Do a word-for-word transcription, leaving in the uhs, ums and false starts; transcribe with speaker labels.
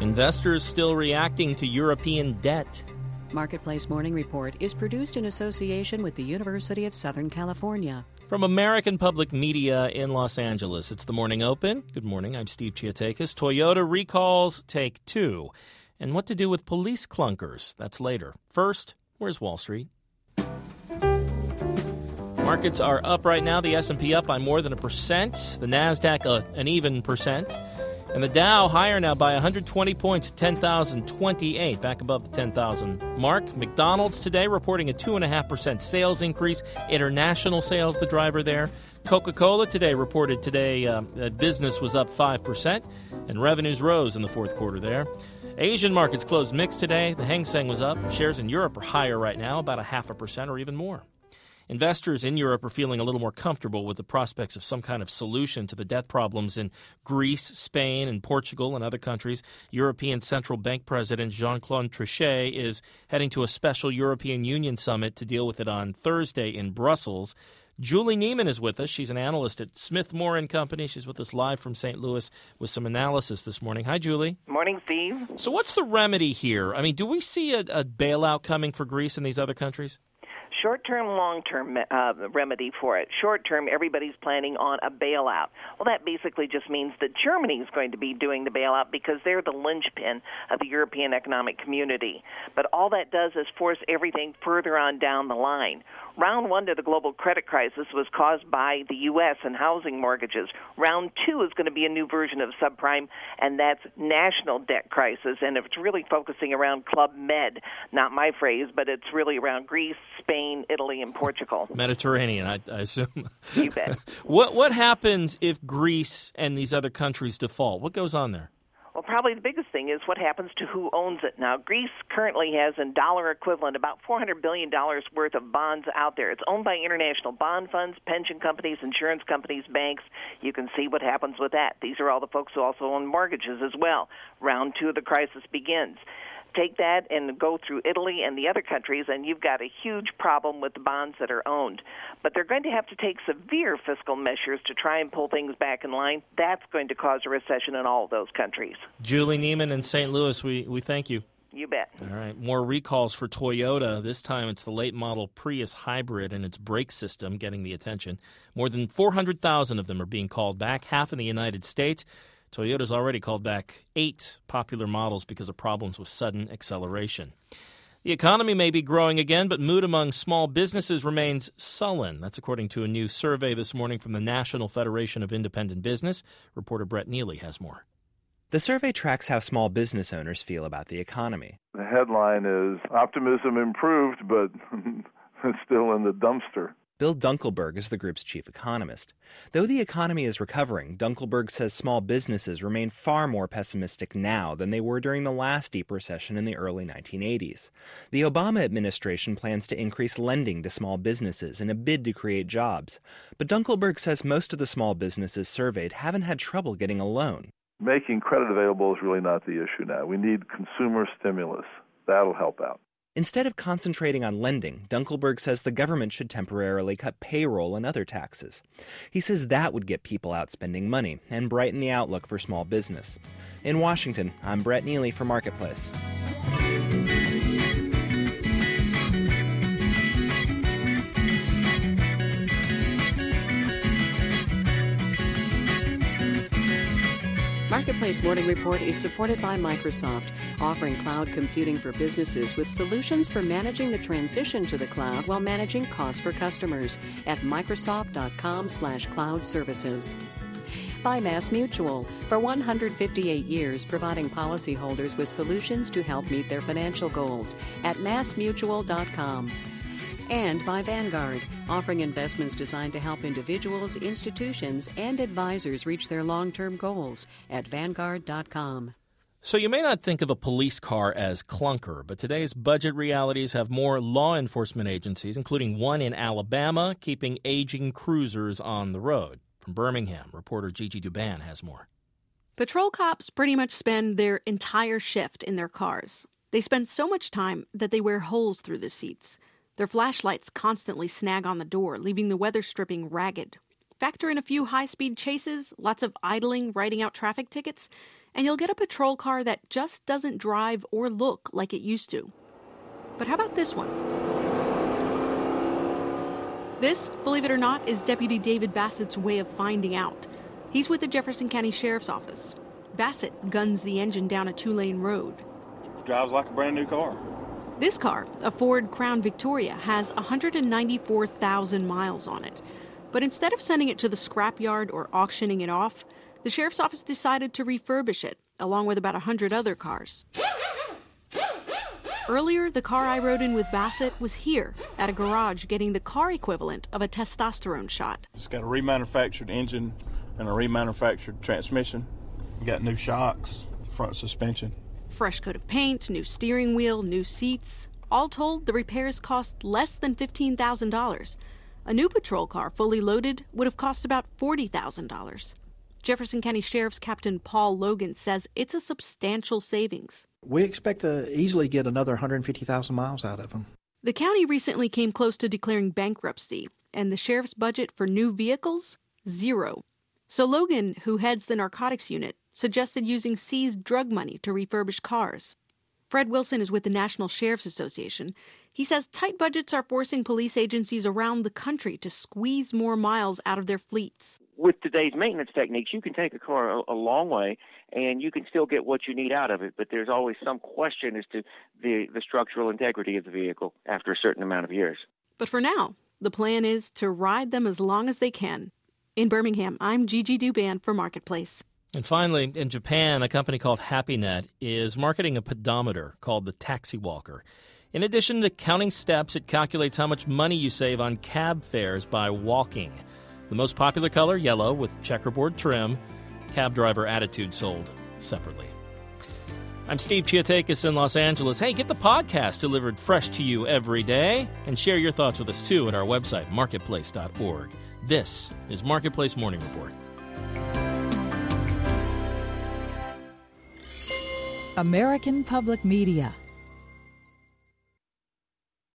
Speaker 1: Investors still reacting to European debt.
Speaker 2: Marketplace Morning Report is produced in association with the University of Southern California.
Speaker 1: From American Public Media in Los Angeles, it's the Morning Open. Good morning, I'm Steve Chiatakis. Toyota recalls take two. And what to do with police clunkers, that's later. First, where's Wall Street? Markets are up right now. The S and P up by more than a percent. The NASDAQ uh, an even percent. And the Dow higher now by one hundred twenty points, ten thousand twenty-eight, back above the ten thousand mark. McDonald's today reporting a two point five percent sales increase. International sales, the driver there. Coca-Cola today reported today uh, that business was up five percent, and revenues rose in the fourth quarter there. Asian markets closed mixed today. The Hang Seng was up. Shares in Europe are higher right now, about a half a percent or even more. Investors in Europe are feeling a little more comfortable with the prospects of some kind of solution to the debt problems in Greece, Spain, and Portugal and other countries. European Central Bank President Jean-Claude Trichet is heading to a special European Union summit to deal with it on Thursday in Brussels. Julie Neiman is with us. She's an analyst at Smith Moore and Company. She's with us live from Saint Louis with some analysis this morning. Hi, Julie.
Speaker 3: Morning, Steve.
Speaker 1: So what's the remedy here? I mean, do we see a, a bailout coming for Greece and these other countries?
Speaker 3: Short-term, long-term uh, remedy for it. Short-term, everybody's planning on a bailout. Well, that basically just means that Germany is going to be doing the bailout because they're the linchpin of the European economic community. But all that does is force everything further on down the line. Round one to the global credit crisis was caused by the U S and housing mortgages. Round two is going to be a new version of subprime, and that's national debt crisis. And it's really focusing around Club Med, not my phrase, but it's really around Greece, Spain, Italy, and Portugal.
Speaker 1: Mediterranean, I, I assume.
Speaker 3: You bet.
Speaker 1: what what happens if Greece and these other countries default? What goes on there?
Speaker 3: Well, probably the biggest thing is what happens to who owns it. Now, Greece currently has, in dollar equivalent, about four hundred billion dollars worth of bonds out there. It's owned by international bond funds, pension companies, insurance companies, banks. You can see what happens with that. These are all the folks who also own mortgages as well. Round two of the crisis begins. Take that and go through Italy and the other countries, and you've got a huge problem with the bonds that are owned. But they're going to have to take severe fiscal measures to try and pull things back in line. That's going to cause a recession in all of those countries.
Speaker 1: Julie Neiman in Saint Louis, we, we thank you.
Speaker 3: You bet.
Speaker 1: All right. More recalls for Toyota. This time it's the late model Prius hybrid and its brake system getting the attention. More than four hundred thousand of them are being called back, half in the United States. Toyota's already called back eight popular models because of problems with sudden acceleration. The economy may be growing again, but mood among small businesses remains sullen. That's according to a new survey this morning from the National Federation of Independent Business. Reporter Brett Neely has more.
Speaker 4: The survey tracks how small business owners feel about the economy.
Speaker 5: The headline is, optimism improved, but it's still in the dumpster.
Speaker 4: Bill Dunkelberg is the group's chief economist. Though the economy is recovering, Dunkelberg says small businesses remain far more pessimistic now than they were during the last deep recession in the early nineteen eighties. The Obama administration plans to increase lending to small businesses in a bid to create jobs. But Dunkelberg says most of the small businesses surveyed haven't had trouble getting a loan.
Speaker 5: Making credit available is really not the issue now. We need consumer stimulus. That'll help out.
Speaker 4: Instead of concentrating on lending, Dunkelberg says the government should temporarily cut payroll and other taxes. He says that would get people out spending money and brighten the outlook for small business. In Washington, I'm Brett Neely for Marketplace.
Speaker 2: Marketplace Morning Report is supported by Microsoft, offering cloud computing for businesses with solutions for managing the transition to the cloud while managing costs for customers at Microsoft.com slash cloud services. By MassMutual, for one hundred fifty-eight years providing policyholders with solutions to help meet their financial goals at Mass Mutual dot com. And by Vanguard, offering investments designed to help individuals, institutions, and advisors reach their long-term goals at Vanguard dot com.
Speaker 1: So you may not think of a police car as clunker, but today's budget realities have more law enforcement agencies, including one in Alabama, keeping aging cruisers on the road. From Birmingham, reporter Gigi Duban has more.
Speaker 6: Patrol cops pretty much spend their entire shift in their cars. They spend so much time that they wear holes through the seats. Their flashlights constantly snag on the door, leaving the weather stripping ragged. Factor in a few high-speed chases, lots of idling, writing out traffic tickets, and you'll get a patrol car that just doesn't drive or look like it used to. But how about this one? This, believe it or not, is Deputy David Bassett's way of finding out. He's with the Jefferson County Sheriff's Office. Bassett guns the engine down a two-lane road.
Speaker 7: It drives like a brand new car.
Speaker 6: This car, a Ford Crown Victoria, has one hundred ninety-four thousand miles on it. But instead of sending it to the scrapyard or auctioning it off, the Sheriff's Office decided to refurbish it, along with about one hundred other cars. Earlier, the car I rode in with Bassett was here, at a garage, getting the car equivalent of a testosterone shot.
Speaker 7: It's got a remanufactured engine and a remanufactured transmission. We got new shocks, front suspension.
Speaker 6: Fresh coat of paint, new steering wheel, new seats. All told, the repairs cost less than fifteen thousand dollars. A new patrol car, fully loaded, would have cost about forty thousand dollars. Jefferson County Sheriff's Captain Paul Logan says it's a substantial savings.
Speaker 8: We expect to easily get another one hundred fifty thousand miles out of them.
Speaker 6: The county recently came close to declaring bankruptcy, and the sheriff's budget for new vehicles? Zero. So Logan, who heads the narcotics unit, suggested using seized drug money to refurbish cars. Fred Wilson is with the National Sheriff's Association. He says tight budgets are forcing police agencies around the country to squeeze more miles out of their fleets.
Speaker 9: With today's maintenance techniques, you can take a car a, a long way and you can still get what you need out of it, but there's always some question as to the, the structural integrity of the vehicle after a certain amount of years.
Speaker 6: But for now, the plan is to ride them as long as they can. In Birmingham, I'm Gigi Duban for Marketplace.
Speaker 1: And finally, in Japan, a company called HappyNet is marketing a pedometer called the Taxi Walker. In addition to counting steps, it calculates how much money you save on cab fares by walking. The most popular color, yellow, with checkerboard trim. Cab driver attitude sold separately. I'm Steve Chiatakis in Los Angeles. Hey, get the podcast delivered fresh to you every day. And share your thoughts with us, too, at our website, marketplace dot org. This is Marketplace Morning Report.
Speaker 10: American Public Media